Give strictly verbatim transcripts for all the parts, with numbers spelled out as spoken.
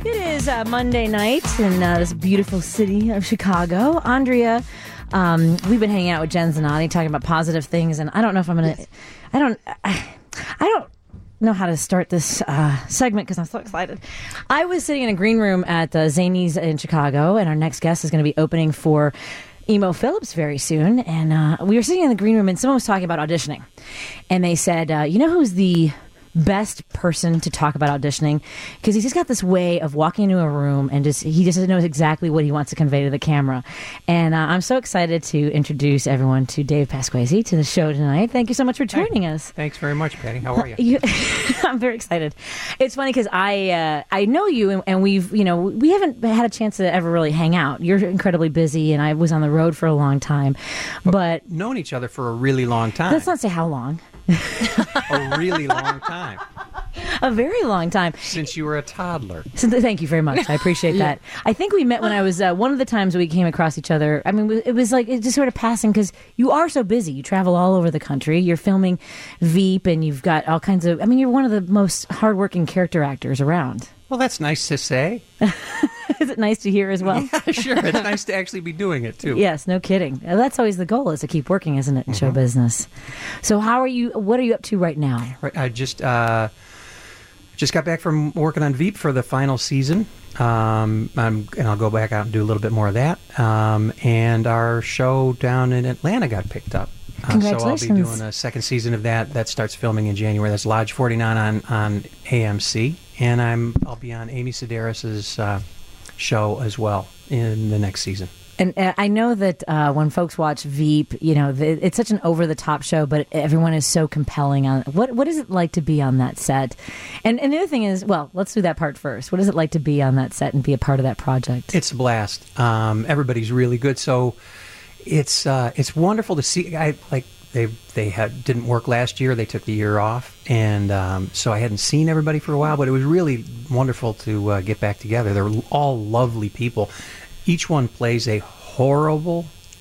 It is uh, Monday night in uh, this beautiful city of Chicago. Andrea, um, we've been hanging out with Jen Zanotti talking about positive things, and I don't know if I'm going to... Yes. I don't... I, I don't know how to start this uh, segment because I'm so excited. I was sitting in a green room at uh, Zanies in Chicago, and our next guest is going to be opening for Emo Phillips very soon, and uh, we were sitting in the green room, and someone was talking about auditioning, and they said, uh, you know who's the best person to talk about auditioning, because he's just got this way of walking into a room and just he just knows exactly what he wants to convey to the camera. And uh, I'm so excited to introduce everyone to Dave Pasquesi to the show tonight. Thank you so much for joining Hi. us. Thanks very much, Patty. How are you? you I'm very excited. It's funny because I uh, I know you, and, and we've you know we haven't had a chance to ever really hang out. You're incredibly busy, and I was on the road for a long time, but, but known each other for a really long time. Let's not say how long. A really long time. A very long time. Since you were a toddler. So th- thank you very much. I appreciate yeah. that. I think we met when I was, uh, one of the times we came across each other, I mean, it was like, it just sort of passing because you are so busy. You travel all over the country. You're filming Veep, and you've got all kinds of, I mean, you're one of the most hardworking character actors around. Well, that's nice to say. Is it nice to hear as well? Yeah, sure. It's nice to actually be doing it, too. Yes, no kidding. That's always the goal, is to keep working, isn't it, in mm-hmm. show business? So how are you, what are you up to right now? Right, I just uh, just got back from working on Veep for the final season, um, I'm, and I'll go back out and do a little bit more of that. Um, and our show down in Atlanta got picked up. Congratulations. Uh, so I'll be doing a second season of that. That starts filming in January. That's Lodge forty-nine on, on A M C. And I'm, I'll be on Amy Sedaris' uh, show as well in the next season. And uh, I know that uh, when folks watch Veep, you know, the, it's such an over-the-top show, but everyone is so compelling. On What What is it like to be on that set? And, and the other thing is, well, let's do that part first. What is it like to be on that set and be a part of that project? It's a blast. Um, everybody's really good. So it's uh, it's wonderful to see. I like they they had didn't work last year. They took the year off, and um, so I hadn't seen everybody for a while. But it was really wonderful to uh, get back together. They're all lovely people. Each one plays a horrible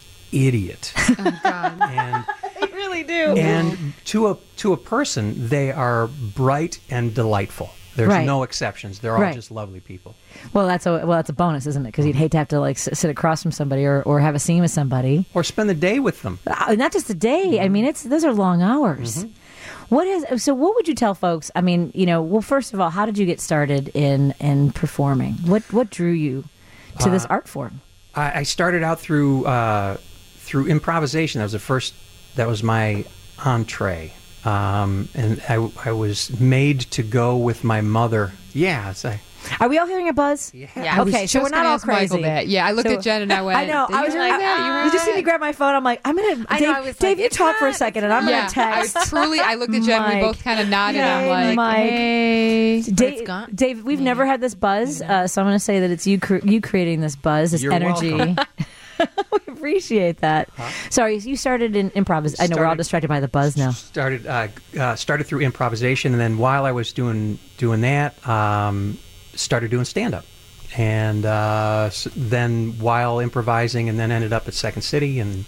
idiot. Oh God! And they really do. And to a to a person, they are bright and delightful. There's right. no exceptions. They're all right. just lovely people. Well, that's a well, that's a bonus, isn't it? Because you'd hate to have to like sit across from somebody or, or have a scene with somebody, or spend the day with them. Uh, not just a day. Mm-hmm. I mean, it's those are long hours. Mm-hmm. What is so? What would you tell folks? I mean, you know, well, first of all, how did you get started in in performing? What what drew you to uh, this art form? I, I started out through uh, through improvisation. That was the first. That was my entree. Um, and I, I was made to go with my mother. Yeah, it's a, Are we all hearing a buzz? Yeah. yeah okay, so we're not all crazy. That. Yeah, I looked so, at Jen and I went. I know. Did I was you like, like that? You uh, heard you just that? see me grab my phone. I'm like, I'm gonna. I Dave, know, I was Dave like, you talk not, for a second, and I'm yeah, gonna text. I truly, I looked at Jen. Mike. We both kind of nodded. Yeah, I'm like, Mike. hey, Dave, Dave, we've yeah. never had this buzz, uh, so I'm going to say that it's you cre- you creating this buzz, this You're energy. We appreciate that. Huh? Sorry, you started in improvisation. I know we're all distracted by the buzz now. Started uh, uh, started through improvisation, and then while I was doing doing that, um, started doing stand up, and uh, so then while improvising, and then ended up at Second City, and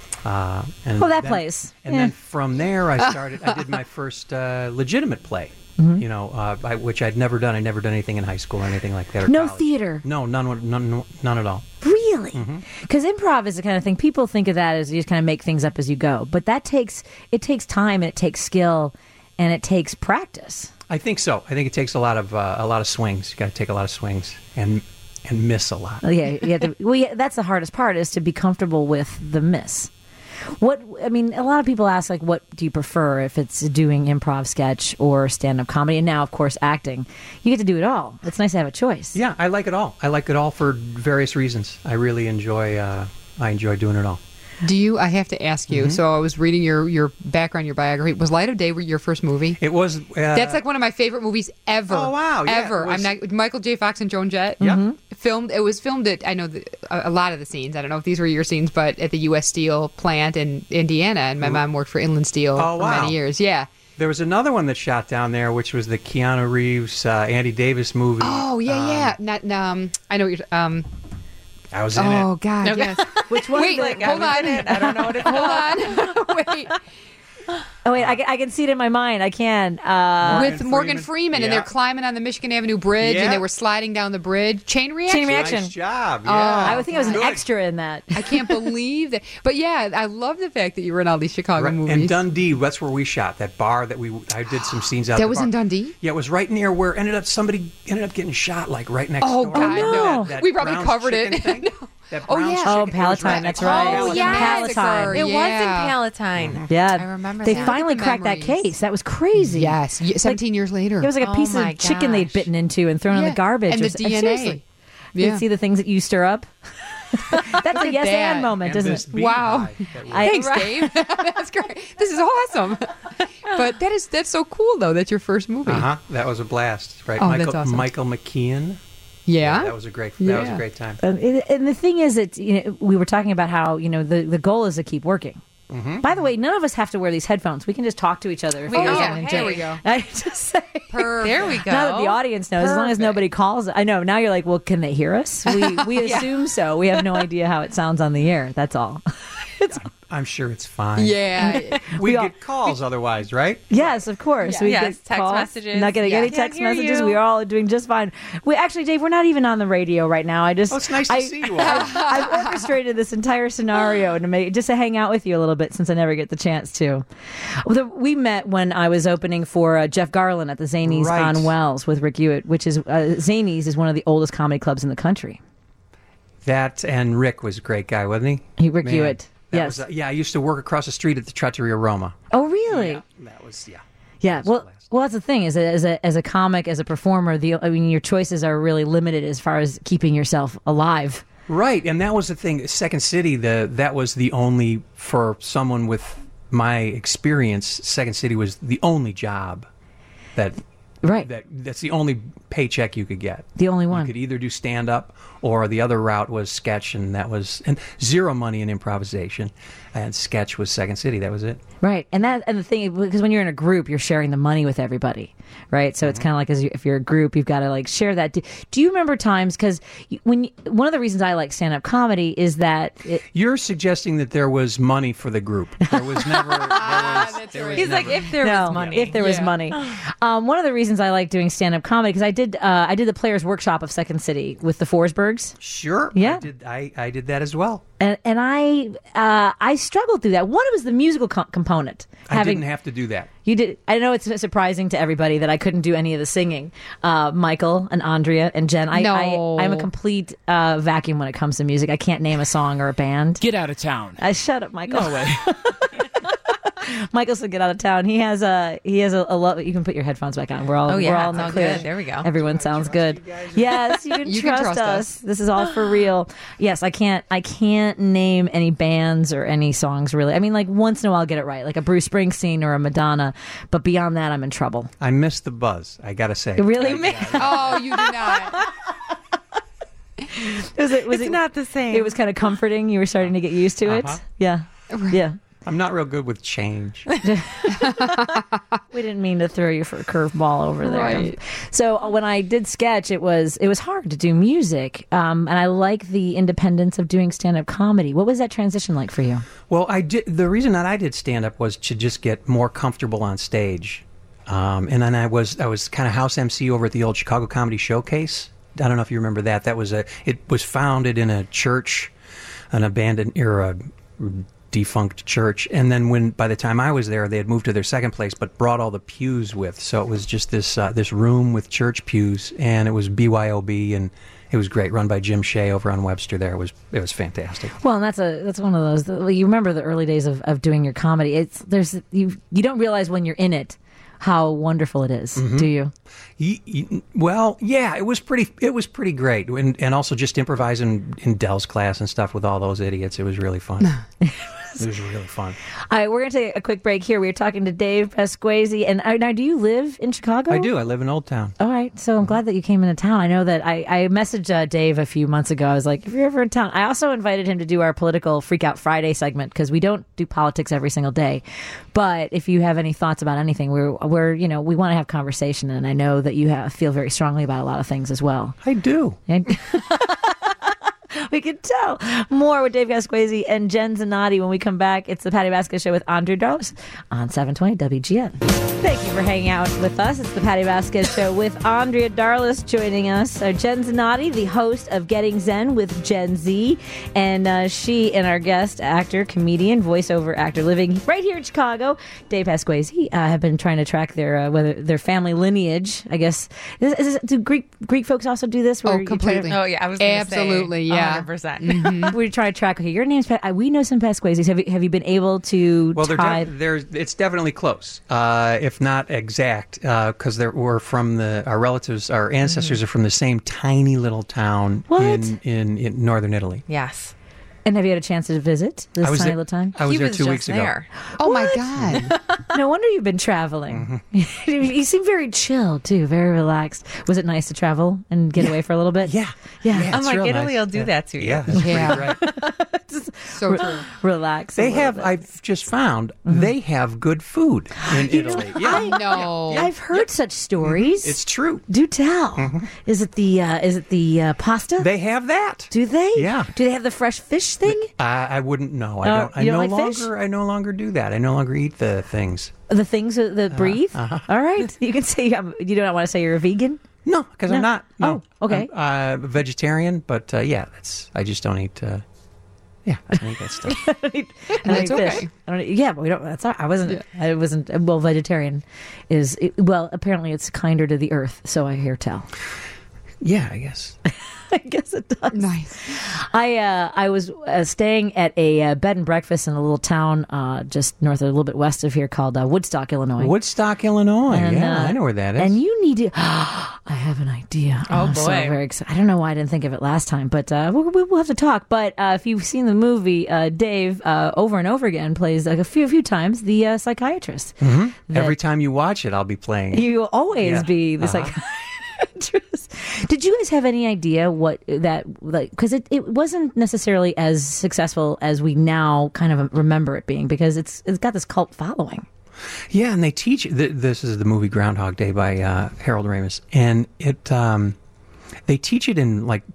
uh, and oh, that then, place. And yeah. then from there, I started. I did my first uh, legitimate play. Mm-hmm. You know, uh, I, which I'd never done. I'd never done anything in high school or anything like that. Or no college. theater. No, none, none, none at all. Really? Because mm-hmm. improv is the kind of thing people think of that as you just kind of make things up as you go, but that takes it takes time and it takes skill and it takes practice. I think so. I think it takes a lot of uh, a lot of swings. You got to take a lot of swings and and miss a lot. Oh, yeah, you have to, well, yeah, that's the hardest part is to be comfortable with the miss. What I mean, a lot of people ask, like, what do you prefer if it's doing improv sketch or stand-up comedy? And now, of course, acting. You get to do it all. It's nice to have a choice. Yeah, I like it all. I like it all for various reasons. I really enjoy. Uh, I enjoy doing it all. Do you? I have to ask you. Mm-hmm. So I was reading your, your background, your biography. Was Light of Day your first movie? It was. Uh, That's like one of my favorite movies ever. Oh wow! Yeah, ever. was, I'm not Michael J. Fox and Joan Jett. Yeah. Mm-hmm. Filmed. It was filmed at. I know the, a, a lot of the scenes. I don't know if these were your scenes, but at the U S Steel plant in Indiana, and my mom worked for Inland Steel oh, for wow. many years. Yeah. There was another one that shot down there, which was the Keanu Reeves, uh, Andy Davis movie. Oh yeah, um, yeah. Not. Um. I know what you're. Um. I was in oh, it. Oh God, okay. yes. Which one? Wait, like, hold on. I don't know what it's Hold on. Wait. Oh wait, I, can- I can see it in my mind. I can. Uh, With Morgan Morgan Freeman. Freeman, and Yeah. they're climbing on the Michigan Avenue Bridge, Yeah. and they were sliding down the bridge. Chain reaction. Chain reaction. Nice job. Yeah. I would think I was an Good. extra in that. I can't believe that. But yeah, I love the fact that you were in all these Chicago Right. movies. And Dundee, that's where we shot. That bar that we I did some scenes out. That the was bar. in Dundee? Yeah, it was right near where ended up somebody ended up getting shot like right next Oh, door. God, Remember no. that- that We probably Brown's covered it. chicken thing? That Oh, Brown's yeah. chicken- Oh, it was Palatine, right that's next to right. Oh, Palatine. yes. Palatine. It was in Yeah. Palatine. Yeah, I remember they that. finally Look at the cracked that memories. case. That was crazy. Yes, y- seventeen years later. It was like a Oh piece my of chicken they'd gosh. bitten into and thrown in Yeah. the garbage. And It the was- D N A. Seriously. You Yeah. can see the things that you stir up. That's a at yes that. and moment, And isn't this it? bee Wow. hive that we- I- Thanks, right. Dave. That's great. This is awesome. But that is that's so cool though. That's your first movie. Uh-huh. That was a blast, right? Oh, Michael, that's awesome. Michael McKeon. Yeah. that was a great. That was a Yeah. great time. Um, and and the thing is that you know, we were talking about how you know the, the goal is to keep working. Mm-hmm. By the way, none of us have to wear these headphones. We can just talk to each other. If We you don't. guys Yeah, want hey. to There we go. I just say. There we go. Now that the audience knows, as long as Perfect. nobody calls. I know. Now you're like, well, can they hear us? We we assume so. We have no idea how it sounds on the air. That's all. I'm sure it's fine. Yeah. we We all- get calls otherwise, right? Yes, of course. We Yes, get text calls. messages. Not getting Yeah. any Can't text hear messages. you. We are all doing just fine. We actually, Dave, we're not even on the radio right now. I just Oh, it's nice to I, see you all. I've orchestrated this entire scenario to make just to hang out with you a little bit since I never get the chance to. Well, the, we met when I was opening for uh, Jeff Garland at the Zanies Right. on Wells with Rick Hewitt, which is uh, Zanies is one of the oldest comedy clubs in the country. That and Rick was a great guy, wasn't he? He, Rick Man, Hewitt. that Yes. was, uh, yeah, I used to work across the street at the Trattoria Roma. Oh, really? That was yeah. Yeah, That's a well, blast. well, that's the thing is that as a as a comic, as a performer, the I mean, your choices are really limited as far as keeping yourself alive. Right, and that was the thing. Second City, the that was the only for someone with my experience. Second City was the only job that Right, that that's the only paycheck you could get. the only one. You could either do stand up or the other route was sketch, and that was and zero money in improvisation. And sketch was Second City. That was it. Right, and that and the thing because when you're in a group, you're sharing the money with everybody, right? So it's kind of like as you, if you're a group, you've got to like share that. Do, do you remember times? Because when you, one of the reasons I like stand up comedy is that it, You're suggesting that there was money for the group. There was never. There was, there was He's like, never- if there no, was money. if there was Yeah. money. Um, one of the reasons I like doing stand up comedy because I did uh, I did the Players Workshop of Second City with the Forsbergs. Sure. Yeah. I did. I, I did that as well. And, and I uh, I struggled through that. One was the musical co- component. I didn't have to do that. You did. I know it's surprising to everybody that I couldn't do any of the singing. Uh, Michael and Andrea and Jen. I, No. I I'm a complete uh, vacuum when it comes to music. I can't name a song or a band. Get out of town. Uh, shut up, Michael. No way. Michael said, "Get out of town." He has a he has a, a lo- You can put your headphones back on. We're all Oh, yeah, we're all in it's the all clear. good. There we go. Everyone sounds good. Yes, you can, You can trust, trust us. us. This is all for real. Yes, I can't I can't name any bands or any songs really. I mean, like once in a while I'll get it right, like a Bruce Springsteen or a Madonna. But beyond that, I'm in trouble. I missed the buzz. I gotta say. Really? Oh, you did not. Was it, was It's it, not the same. It was kind of comforting. You were starting to get used to it. Uh-huh. Yeah. Yeah. I'm not real good with change. We didn't mean to throw you for a curveball over there. Right. So uh, when I did sketch, it was it was hard to do music, um, and I like the independence of doing stand up comedy. What was that transition like for you? Well, I did. The reason that I did stand up was to just get more comfortable on stage, um, and then I was I was kind of house M C over at the old Chicago Comedy Showcase. I don't know if you remember that. That was a. It was founded in a church, an abandoned or a defunct church, and then when by the time I was there, they had moved to their second place, but brought all the pews with. So it was just this uh, this room with church pews, and it was B Y O B, and it was great, run by Jim Shea over on Webster. There it was it was fantastic. Well, and that's a that's one of those. well, You remember the early days of, of doing your comedy. It's there's you you don't realize when you're in it how wonderful it is, do you? Y- y- Well, yeah, it was pretty. It was pretty great, and and also just improvising in Dell's class and stuff with all those idiots. It was really fun. It was really fun. All right, we're going to take a quick break here. We were talking to Dave Pasquazi. And uh, now, do you live in Chicago? I do. I live in Old Town. All right, so I'm glad that you came into town. I know that I, I messaged uh, Dave a few months ago. I was like, if you're ever in town, I also invited him to do our political Freak Out Friday segment because we don't do politics every single day. But if you have any thoughts about anything, we're we're you know we want to have conversation, and I know that you have, feel very strongly about a lot of things as well. I do. And- we can tell. More with Dave Pasquesi and Jen Zanotti when we come back. It's the Patty Basket Show with Andrea Darlis on seven twenty W G N. Thank you for hanging out with us. It's the Patty Basket Show with Andrea Darlis joining us. So Jen Zanotti, the host of Getting Zen with Gen Z, and uh, she and our guest, actor, comedian, voiceover actor, living right here in Chicago, Dave Pasquesi, uh, have been trying to track their uh, whether their family lineage. I guess is, is, do Greek Greek folks also do this? Oh, you try to- completely. Oh, yeah, I was gonna Absolutely, say, yeah. one hundred percent. Mm-hmm. We're trying to track. Okay, your name's. Pa- uh, we know some Pasquesis. Have you have you been able to Well, they're tie? def- there's it's definitely close, uh, if not exact, because uh, we're from the our relatives, our ancestors are from the same tiny little town What? in, in in northern Italy. Yes. And have you had a chance to visit this I was tiny there, little time? I was he there was two just weeks there. Oh my God. No wonder you've been traveling. You seem very chill too, very relaxed. Was it nice to travel and get away for a little bit? Yeah, Yeah. Yeah, I'm it's like, real Italy nice. will do Yeah. that to you. Yeah, that's Yeah. pretty right. So true. Relax. a They little have. bit. I've just found they have good food in Italy. Yeah, No. I've heard such stories. it's true. Do tell. Is it the uh, is it the uh, pasta? They have that. do they? Yeah. Do they have the fresh fish thing? I, I wouldn't know. I Uh, don't. I you no don't like fish? longer. I no longer do that. I no longer eat the things. The things that, that breathe. uh-huh. All right. You can say um, you don't want to say you're a vegan. No, because No. I'm not. No. Oh, okay. I'm, uh, vegetarian, but uh, yeah, that's. I just don't eat. Uh, yeah, I don't eat that stuff. I don't eat that's fish. okay. I don't eat, yeah, but we don't. That's all, I wasn't. I wasn't. Well, vegetarian is it, well. Apparently, it's kinder to the earth. So I hear tell. Yeah, I guess. I guess it does. Nice. I uh, I was uh, staying at a uh, bed and breakfast in a little town uh, just north of a little bit west of here called uh, Woodstock, Illinois. Woodstock, Illinois. And, yeah, uh, I know where that is. And you need to. I have an idea. Oh, I'm so boy. very excited. I don't know why I didn't think of it last time, but uh, we'll, we'll have to talk. But uh, if you've seen the movie, uh, Dave uh, over and over again plays like a few a few times the uh, psychiatrist. Mhm. that- Every time you watch it, I'll be playing. You will always Yeah. be the Uh-huh. psychiatrist. Did you guys have any idea what that like? Because it, it wasn't necessarily as successful as we now kind of remember it being, because it's it's got this cult following. Yeah, and they teach. Th- this is the movie Groundhog Day by uh, Harold Ramis, and it um, they teach it in like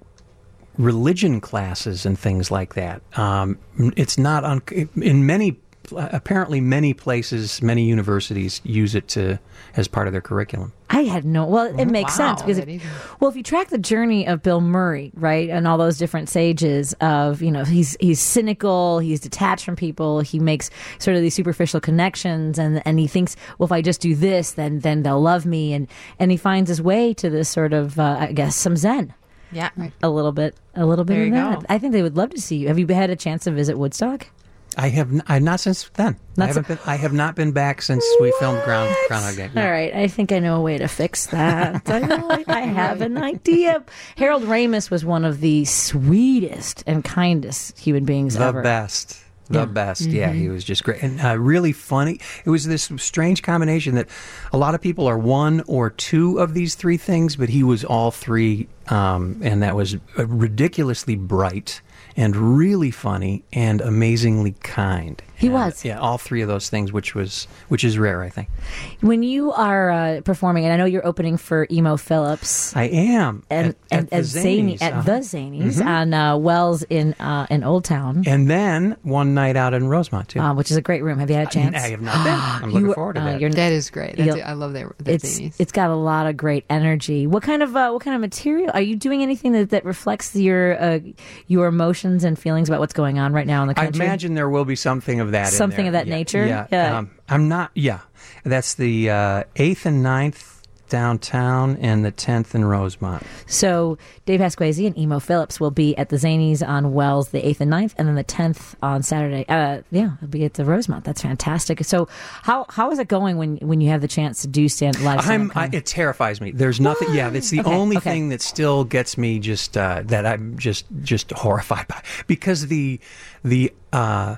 religion classes and things like that. Um, it's not un- in many. Apparently, many places, many universities use it to as part of their curriculum. I had no. Well, it makes Wow. sense because, That if, either. well, if you track the journey of Bill Murray, right, and all those different sages of, you know, he's he's cynical, he's detached from people, he makes sort of these superficial connections, and and he thinks, well, if I just do this, then then they'll love me, and and he finds his way to this sort of, uh, I guess, some Zen, Yeah. a little bit, a little bit There of you that. go. I think they would love to see you. Have you had a chance to visit Woodstock? I have n- I not since then. Not I haven't been. I have not been back since we filmed Ground Groundhog Day. No. All right, I think I know a way to fix that. I, know, I, I have an idea. Harold Ramis was one of the sweetest and kindest human beings The ever. best. The Yeah. best. Yeah, he was just great. And uh, really funny. It was this strange combination that a lot of people are one or two of these three things, but he was all three. Um, and that was uh, ridiculously bright and really funny and amazingly kind. He And, was. Yeah, all three of those things, which was which is rare, I think. When you are uh, performing, and I know you're opening for Emo Phillips I am. and at, and at the at Zany Zanies, at uh-huh. the Zanies on uh, Wells in uh, in Old Town, And then one night out in Rosemont, too. uh, which is a great room. Have you had a chance? I have not been. I'm looking You- forward to uh, that. you're- That is great. That's You'll- it. I love that. that it's Zanies. it's got a lot of great energy. What kind of uh, what kind of material are you doing? Anything that, that reflects your uh, your emotions and feelings about what's going on right now in the I country? imagine there will be something of that. in Something there. of that Yeah, nature? Yeah. Yeah. Um, I'm not. Yeah. That's the uh, eighth and ninth downtown, and the tenth in Rosemont. So Dave Pasquesi and Emo Phillips will be at the Zanies on Wells the eighth and ninth, and then the tenth on Saturday. Uh, yeah, it'll be at the Rosemont. That's fantastic. So how how is it going when when you have the chance to do stand live? I'm. stand-up I, comedy? it terrifies me. There's nothing. Yeah, it's the Okay, only okay. thing that still gets me just uh, that I'm just just horrified by, because the the. Uh,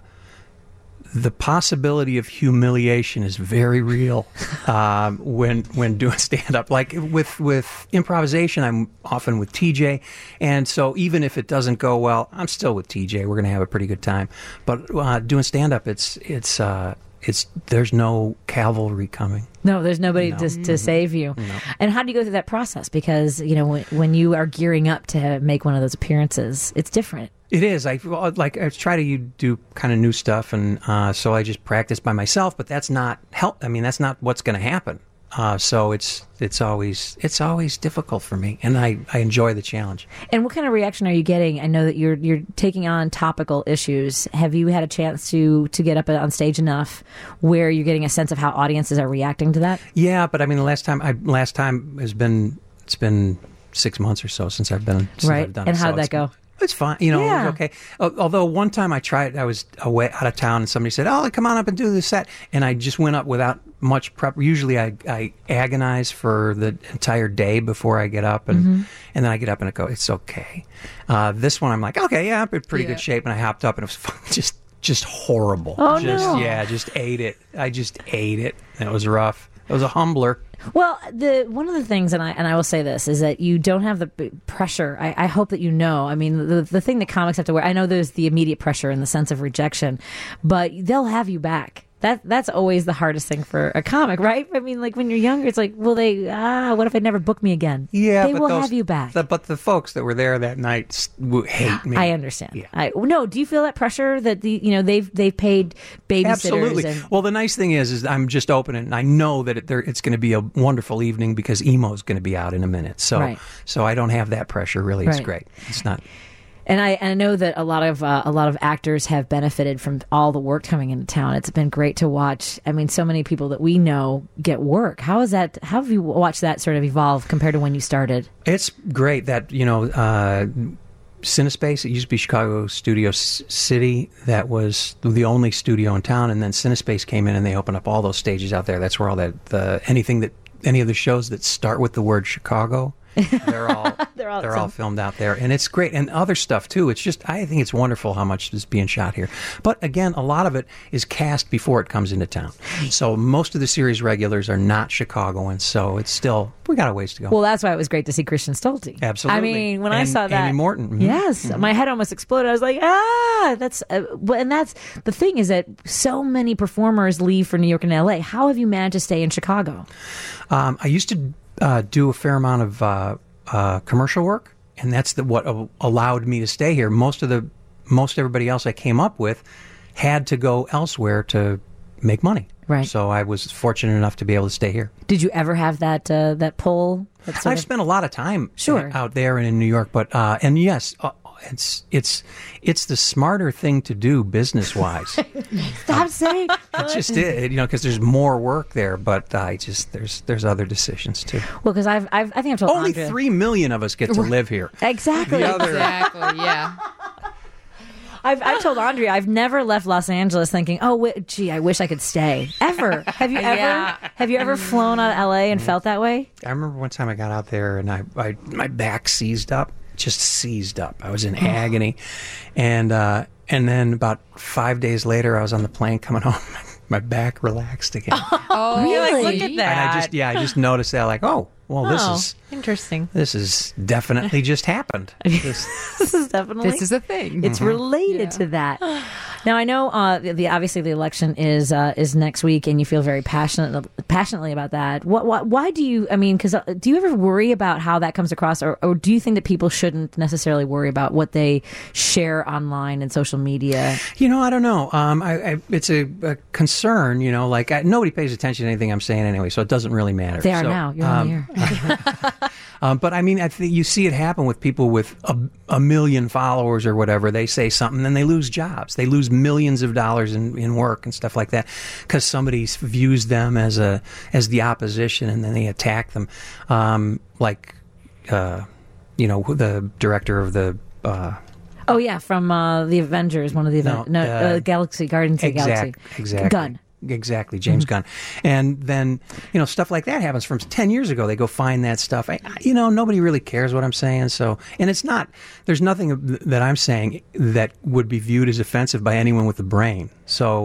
the possibility of humiliation is very real um, when when doing stand up. Like with with improvisation, I'm often with T J, and so even if it doesn't go well, I'm still with T J. We're going to have a pretty good time. But uh, doing stand up, it's it's uh, it's there's no cavalry coming. No, there's nobody No. to, to save you. No. And how do you go through that process? Because, you know, when, when you are gearing up to make one of those appearances, it's different. It is. I well, like I try to do kind of new stuff, and uh, so I just practice by myself. But that's not help. I mean, that's not what's going to happen. Uh, so it's it's always it's always difficult for me, and I, I enjoy the challenge. And what kind of reaction are you getting? I know that you're you're taking on topical issues. Have you had a chance to to get up on stage enough where you're getting a sense of how audiences are reacting to that? Yeah, but I mean, the last time I last time has been it's been six months or so since I've been since Right. I've done And it. how So did that it's- go? It's fine, you know. Yeah. It was okay. Al- Although one time I tried, I was away out of town, and somebody said, "Oh, come on up and do the set," and I just went up without much prep. Usually, I, I agonize for the entire day before I get up, and Mm-hmm. and then I get up and I go, "It's okay." Uh, this one, I'm like, "Okay, yeah, I'm in pretty Yeah. good shape," and I hopped up, and it was fun, just just horrible. Oh, just no. yeah, just ate it. I just ate it, and it was rough. It was a humbler. Well, the one of the things, and I and I will say this, is that you don't have the b- pressure. I, I hope that you know. I mean, the the thing that comics have to wear. I know there's the immediate pressure and the sense of rejection, but they'll have you back. That that's always the hardest thing for a comic, right? I mean, like when you're younger, it's like, will they? Ah, what if they never book me again? Yeah, they but will those- have you back. The, but the folks that were there that night s- w- hate me. I understand. Yeah. I no. Do you feel that pressure that the you know they've they've paid babysitters? Absolutely. And, Well, the nice thing is, is I'm just opening, and I know that it, there, it's going to be a wonderful evening because Emo's going to be out in a minute. So, Right. so I don't have that pressure. Really, it's Right. great. It's not. And I, and I know that a lot of uh, a lot of actors have benefited from all the work coming into town. It's been great to watch. I mean, so many people that we know get work. How is that? How have you watched that sort of evolve compared to when you started? It's great that you know. Uh, Cinespace, it used to be Chicago Studio S- City. That was the only studio in town, and then Cinespace came in and they opened up all those stages out there. That's where all that the anything that any of the shows that start with the word Chicago, they're all They're all- they're all filmed out there, and it's great. And other stuff too. It's just I think it's wonderful how much is being shot here. But again, a lot of it is cast before it comes into town. So most of the series regulars are not Chicagoans. So it's still we got a ways to go. Well, that's why it was great to see Christian Stolte. Absolutely. I mean, when I And saw that, Amy Morton. Mhm. Yes, my head almost exploded. I was like, ah, that's. Uh, but- and that's the thing is that so many performers leave for New York and L A. How have you managed to stay in Chicago? Um, I used to uh, do a fair amount of uh, uh, commercial work, and that's the, what uh, allowed me to stay here. Most of the most everybody else I came up with had to go elsewhere to make money. Right. So I was fortunate enough to be able to stay here. Did you ever have that uh, that pull? That sort I've of- spent a lot of time Sure. out there and in New York, but uh, and yes, uh, it's it's it's the smarter thing to do business wise. Stop saying. It's just it, you know, because there's more work there, but I just there's there's other decisions too. Well, because I've, I've I think I've told Only Andrea- three million of us get to live here. Exactly. The other- Exactly. Yeah. I've, I've told Andrea I've never left Los Angeles thinking, oh, wait, gee, I wish I could stay. Ever? Have you ever? Yeah. Have you ever flown out of L A and felt that way? I remember one time I got out there and I, I my back seized up, just seized up. I was in agony, and uh, and then about five days later, I was on the plane coming home. My back relaxed again, Oh, Really? look Look at and that. I just yeah, I just noticed that like oh well this Oh, is interesting. this is definitely just happened. This- This is definitely. This is a thing. It's related Yeah. to that. Now I know uh, the, the obviously the election is uh, is next week, and you feel very passionate passionately about that. What, what why do you? I mean, because uh, do you ever worry about how that comes across, or, or do you think that people shouldn't necessarily worry about what they share online and social media? You know, I don't know. Um, I, I, it's a, a concern. You know, like I, nobody pays attention to anything I'm saying anyway, so it doesn't really matter. They are So, now. You're on the um, air. Um, but I mean, I think you see it happen with people with a, a million followers or whatever. They say something, then they lose jobs. They lose millions of dollars in, in work and stuff like that because somebody views them as a as the opposition, and then they attack them. Um, like, uh, you know, the director of the. Uh, Oh yeah, from uh, the Avengers, one of the No, Aven- no, uh, uh, Galaxy Guardians of the exact, Galaxy. exactly. Gun. Exactly, James Gunn. And then, you know, stuff like that happens from ten years ago. They go find that stuff. I, you know, nobody really cares what I'm saying. So, and it's not, there's nothing that I'm saying that would be viewed as offensive by anyone with a brain. So,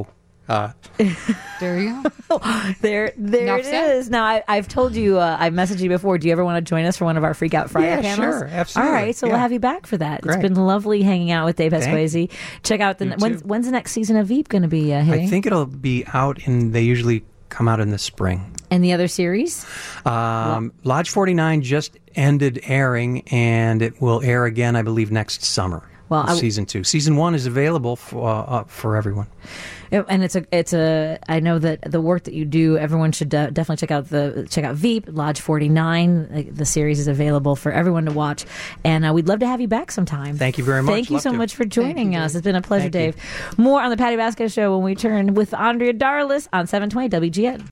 Uh, There you go. There, there Enough it said. is. Now, I, I've told you, uh, I messaged you before. Do you ever want to join us for one of our Freak Out Friday Yeah, panels? sure, absolutely. All right, so we'll Yeah. have you back for that. Great. It's been lovely hanging out with Dave Thank Pasquazi. Check out the You when's, too. when's the next season of Veep going to be uh, hitting? I think it'll be out in. They usually come out in the spring. And the other series? Um, Lodge forty-nine just ended airing, and it will air again, I believe, next summer. Well, I- season two. Season one is available for uh, uh, for everyone. Yeah, and it's a it's a I know that the work that you do, everyone should uh, definitely check out the check out Veep Lodge forty-nine. The, the series is available for everyone to watch, and uh, we'd love to have you back sometime. Thank you very much. Thank you Love so to. much for joining you, us. Dave. It's been a pleasure, Thank you. Dave. More on the Patty Vasquez Show when we turn with Andrea Darlis on seven twenty W G N.